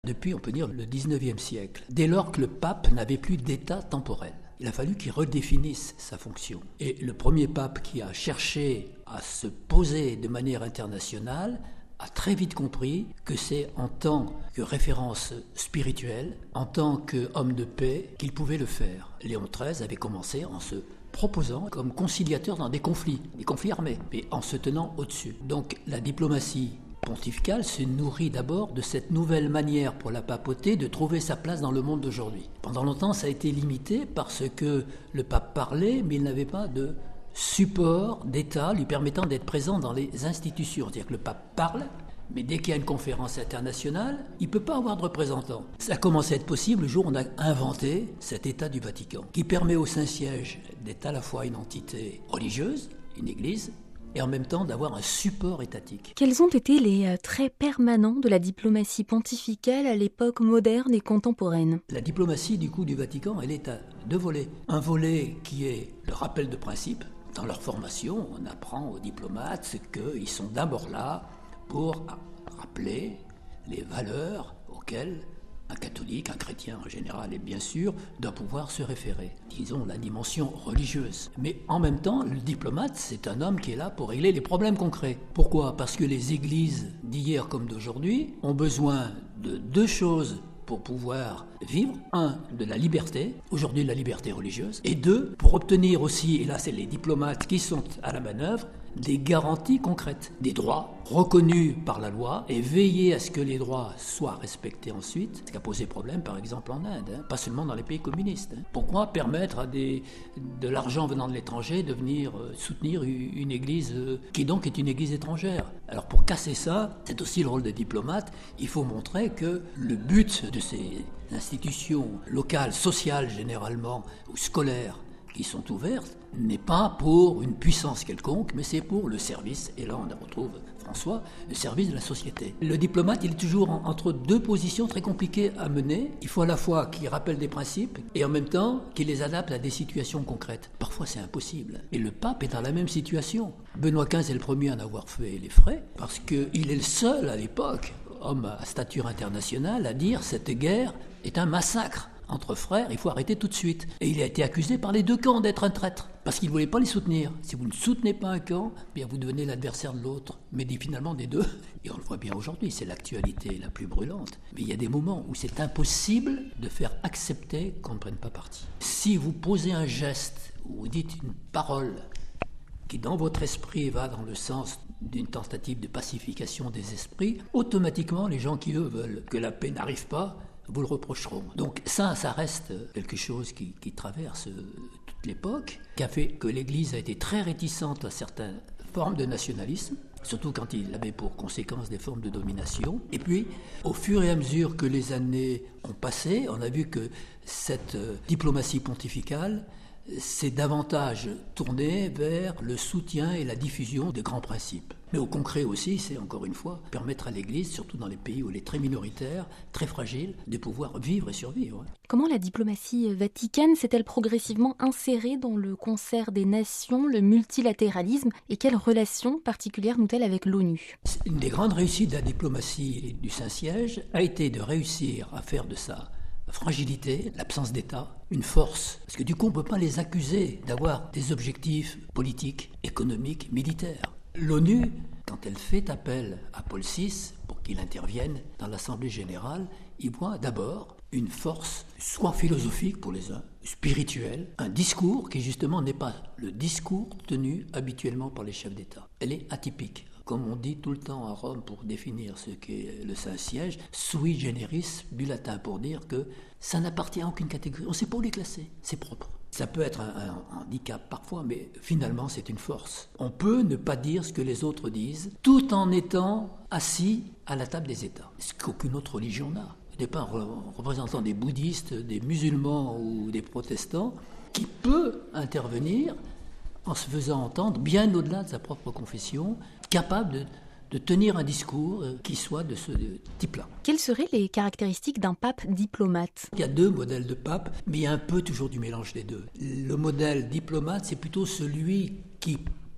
Depuis, on peut dire, le XIXe siècle, dès lors que le pape n'avait plus d'état temporel. Il a fallu qu'il redéfinisse sa fonction. Et le premier pape qui a cherché à se poser de manière internationale a très vite compris que c'est en tant que référence spirituelle, en tant qu'homme de paix, qu'il pouvait le faire. Léon XIII avait commencé en se proposant comme conciliateur dans des conflits armés, mais en se tenant au-dessus. Donc la diplomatie pontificale se nourrit d'abord de cette nouvelle manière pour la papauté de trouver sa place dans le monde d'aujourd'hui. Pendant longtemps, ça a été limité parce que le pape parlait, mais il n'avait pas de support d'État lui permettant d'être présent dans les institutions. C'est-à-dire que le pape parle, mais dès qu'il y a une conférence internationale, il ne peut pas avoir de représentant. Ça a commencé à être possible le jour où on a inventé cet État du Vatican, qui permet au Saint-Siège d'être à la fois une entité religieuse, une église, et en même temps d'avoir un support étatique. Quels ont été les traits permanents de la diplomatie pontificale à l'époque moderne et contemporaine ? La diplomatie du Vatican, elle est à deux volets. Un volet qui est le rappel de principes. Dans leur formation, on apprend aux diplomates qu'ils sont d'abord là pour rappeler les valeurs auxquelles un catholique, un chrétien en général, et bien sûr, doit pouvoir se référer. Disons la dimension religieuse. Mais en même temps, le diplomate, c'est un homme qui est là pour régler les problèmes concrets. Pourquoi ? Parce que les églises d'hier comme d'aujourd'hui ont besoin de deux choses pour pouvoir vivre. Un, de la liberté, aujourd'hui la liberté religieuse, et deux, pour obtenir aussi, et là c'est les diplomates qui sont à la manœuvre, des garanties concrètes, des droits reconnus par la loi et veiller à ce que les droits soient respectés ensuite, ce qui a posé problème par exemple en Inde, pas seulement dans les pays communistes. Pourquoi permettre à de l'argent venant de l'étranger de venir soutenir une église qui donc est une église étrangère ? Alors pour casser ça, c'est aussi le rôle des diplomates, il faut montrer que le but de ces institutions locales, sociales généralement, ou scolaires, qui sont ouvertes, n'est pas pour une puissance quelconque, mais c'est pour le service, et là on retrouve François, le service de la société. Le diplomate, il est toujours entre deux positions très compliquées à mener. Il faut à la fois qu'il rappelle des principes, et en même temps qu'il les adapte à des situations concrètes. Parfois c'est impossible. Et le pape est dans la même situation. Benoît XV est le premier à en avoir fait les frais, parce qu'il est le seul à l'époque, homme à stature internationale, à dire cette guerre est un massacre entre frères, il faut arrêter tout de suite. Et il a été accusé par les deux camps d'être un traître, parce qu'il ne voulait pas les soutenir. Si vous ne soutenez pas un camp, bien vous devenez l'adversaire de l'autre, mais finalement des deux. Et on le voit bien aujourd'hui, c'est l'actualité la plus brûlante. Mais il y a des moments où c'est impossible de faire accepter qu'on ne prenne pas parti. Si vous posez un geste, ou vous dites une parole, qui dans votre esprit va dans le sens d'une tentative de pacification des esprits, automatiquement les gens qui eux veulent que la paix n'arrive pas, vous le reprocheront. Donc ça reste quelque chose qui traverse toute l'époque, qui a fait que l'Église a été très réticente à certaines formes de nationalisme, surtout quand il avait pour conséquence des formes de domination. Et puis, au fur et à mesure que les années ont passé, on a vu que cette diplomatie pontificale s'est davantage tournée vers le soutien et la diffusion de grands principes. Mais au concret aussi, c'est encore une fois permettre à l'Église, surtout dans les pays où elle est très minoritaire, très fragile, de pouvoir vivre et survivre. Comment la diplomatie vaticane s'est-elle progressivement insérée dans le concert des nations, le multilatéralisme, et quelle relation particulière noue-t-elle avec l'ONU ? Une des grandes réussites de la diplomatie du Saint-Siège a été de réussir à faire de ça fragilité, l'absence d'État, une force. Parce que du coup, on ne peut pas les accuser d'avoir des objectifs politiques, économiques, militaires. L'ONU, quand elle fait appel à Paul VI pour qu'il intervienne dans l'Assemblée générale, il voit d'abord une force, soit philosophique pour les uns, spirituelle, un discours qui justement n'est pas le discours tenu habituellement par les chefs d'État. Elle est atypique. Comme on dit tout le temps à Rome pour définir ce qu'est le Saint-Siège, sui generis, du latin pour dire que ça n'appartient à aucune catégorie. On ne sait pas où les classer, c'est propre. Ça peut être un handicap parfois, mais finalement c'est une force. On peut ne pas dire ce que les autres disent, tout en étant assis à la table des États, ce qu'aucune autre religion n'a. Il n'est pas un représentant des bouddhistes, des musulmans ou des protestants qui peut intervenir en se faisant entendre bien au-delà de sa propre confession, capable de tenir un discours qui soit de ce type-là. Quelles seraient les caractéristiques d'un pape diplomate ? Il y a deux modèles de pape, mais il y a un peu toujours du mélange des deux. Le modèle diplomate, c'est plutôt celui qui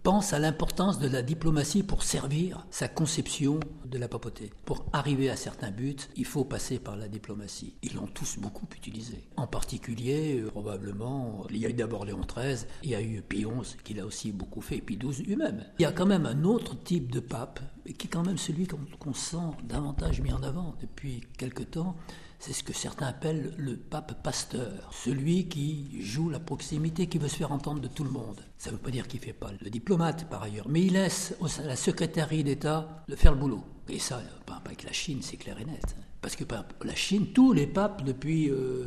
pense à l'importance de la diplomatie pour servir sa conception de la papauté. Pour arriver à certains buts, il faut passer par la diplomatie. Ils l'ont tous beaucoup utilisé. En particulier, probablement, il y a eu d'abord Léon XIII, il y a eu Pie XI qui l'a aussi beaucoup fait, et Pie XII lui-même. Il y a quand même un autre type de pape, qui est quand même celui qu'on sent davantage mis en avant depuis quelque temps. C'est ce que certains appellent le pape pasteur, celui qui joue la proximité, qui veut se faire entendre de tout le monde. Ça ne veut pas dire qu'il ne fait pas le diplomate par ailleurs, mais il laisse à la secrétaire d'État de faire le boulot. Et ça, pas avec la Chine, c'est clair et net. Parce que la Chine, tous les papes depuis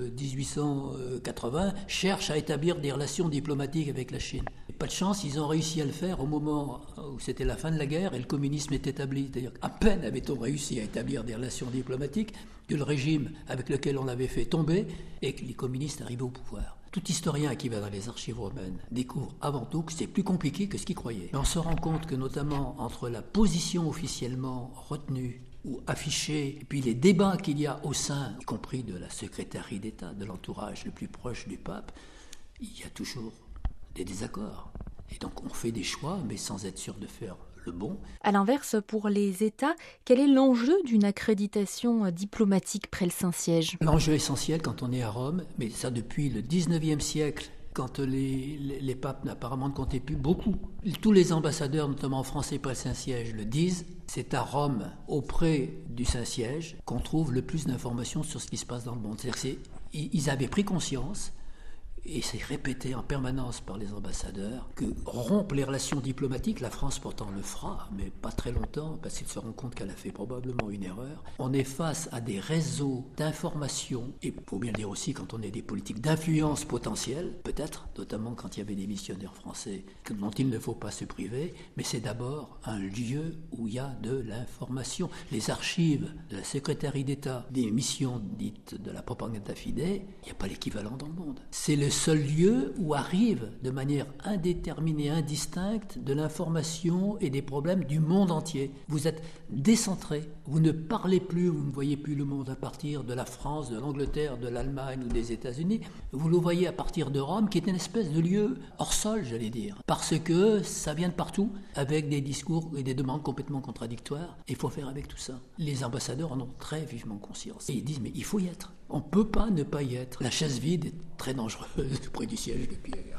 1880 cherchent à établir des relations diplomatiques avec la Chine. Pas de chance, ils ont réussi à le faire au moment où c'était la fin de la guerre et le communisme est établi. C'est-à-dire qu'à peine avait-on réussi à établir des relations diplomatiques que le régime avec lequel on l'avait fait tomber et que les communistes arrivaient au pouvoir. Tout historien qui va dans les archives romaines découvre avant tout que c'est plus compliqué que ce qu'il croyait. Mais on se rend compte que notamment entre la position officiellement retenue ou affichée, et puis les débats qu'il y a au sein, y compris de la secrétaire d'État, de l'entourage le plus proche du pape, il y a toujours des désaccords. Et donc on fait des choix, mais sans être sûr de faire le bon. À l'inverse, pour les États, quel est l'enjeu d'une accréditation diplomatique près le Saint-Siège ? L'enjeu essentiel quand on est à Rome, mais ça depuis le 19e siècle, quand les papes apparemment ne comptaient plus beaucoup. Tous les ambassadeurs, notamment français près le Saint-Siège, le disent. C'est à Rome, auprès du Saint-Siège, qu'on trouve le plus d'informations sur ce qui se passe dans le monde. C'est-à-dire qu'ils avaient pris conscience, et c'est répété en permanence par les ambassadeurs, que rompre les relations diplomatiques, la France pourtant le fera, mais pas très longtemps, parce qu'ils se rendent compte qu'elle a fait probablement une erreur. On est face à des réseaux d'information, et il faut bien le dire aussi quand on est des politiques d'influence potentielle, peut-être, notamment quand il y avait des missionnaires français, dont il ne faut pas se priver, mais c'est d'abord un lieu où il y a de l'information. Les archives de la secrétaire d'État, des missions dites de la propaganda fide, il n'y a pas l'équivalent dans le monde. C'est le seul lieu où arrive de manière indéterminée, indistincte, de l'information et des problèmes du monde entier. Vous êtes décentré, vous ne parlez plus, vous ne voyez plus le monde à partir de la France, de l'Angleterre, de l'Allemagne ou des États-Unis, vous le voyez à partir de Rome, qui est une espèce de lieu hors sol, j'allais dire, parce que ça vient de partout, avec des discours et des demandes complètement contradictoires, et il faut faire avec tout ça. Les ambassadeurs en ont très vivement conscience, et ils disent, mais il faut y être. On ne peut pas ne pas y être. La chaise vide est très dangereuse près du siège de Pierre.